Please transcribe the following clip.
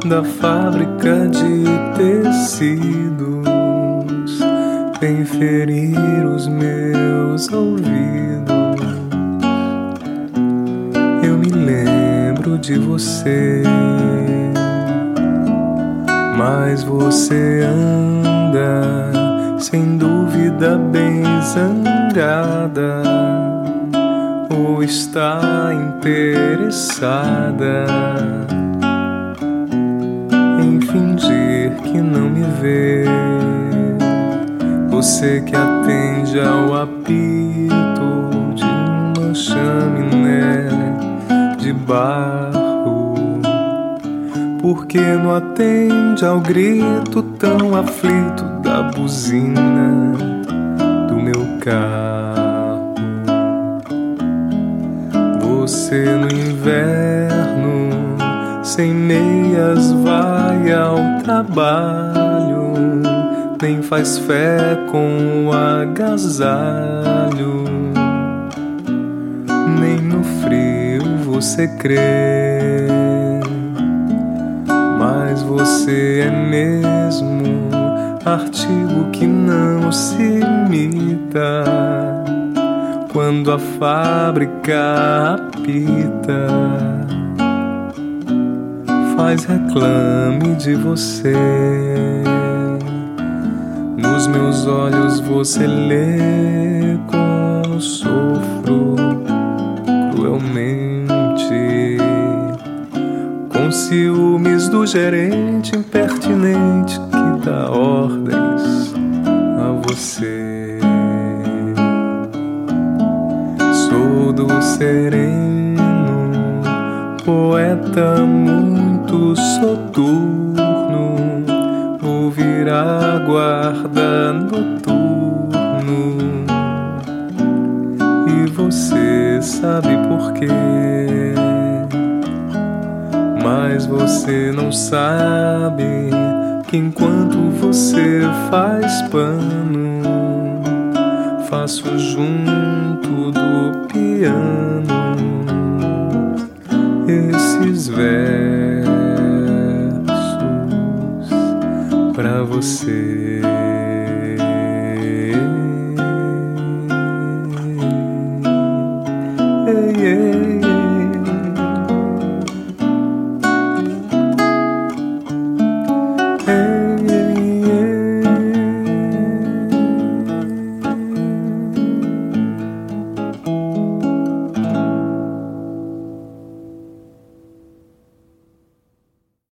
da fábrica de tecidos vem ferir os meus ouvidos. Eu me lembro de você, mas você anda sem dúvida bem zangada, ou está interessada em fingir que não me vê. Você que atende ao apito de uma chaminé de barro, por que não atende ao grito tão aflito da buzina do meu carro? Você no inverno, sem meias, vai ao trabalho, nem faz fé com o agasalho, nem no frio você crê. Mas você é mesmo artigo que não se imita quando a fábrica apita. Faz reclame de você. Nos meus olhos você lê como sofro cruelmente, com ciúmes do gerente impertinente que dá ordens a você. Sou do sereno, poeta muito soturno, ouvir a guarda noturno. E você sabe por quê, mas você não sabe que enquanto você faz pano, faço junto do piano esses versos pra você.